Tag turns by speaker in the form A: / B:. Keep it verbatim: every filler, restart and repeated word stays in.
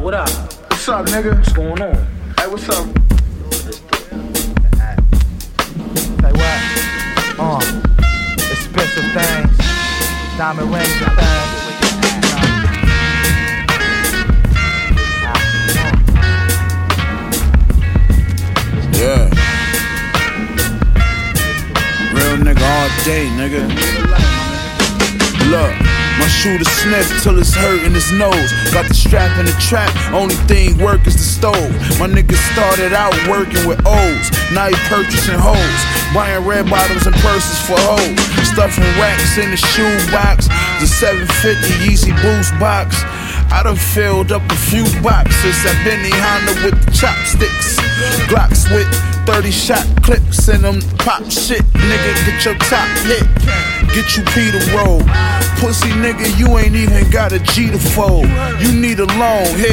A: what up?
B: What's up, nigga?
A: What's going on?
B: Hey, what's up?
C: Say what? Uh, expensive things, diamond rings and things.
D: Yeah. Real nigga all day, nigga. Look, my shooter sniff till it's hurting his nose. Got the strap in the trap, only thing work is the stove. My nigga started out working with O's, now he purchasing hoes. Buying red bottoms and purses for hoes. Stuffing racks in the shoe box. The seven fifty Yeezy Boost box. I done filled up a few boxes at Benny Honda with the chopsticks. Glocks with thirty shot clips in them pop shit. Nigga, get your top hit. Get you P to roll. Pussy nigga, you ain't even got a G to fold. You need a loan. Here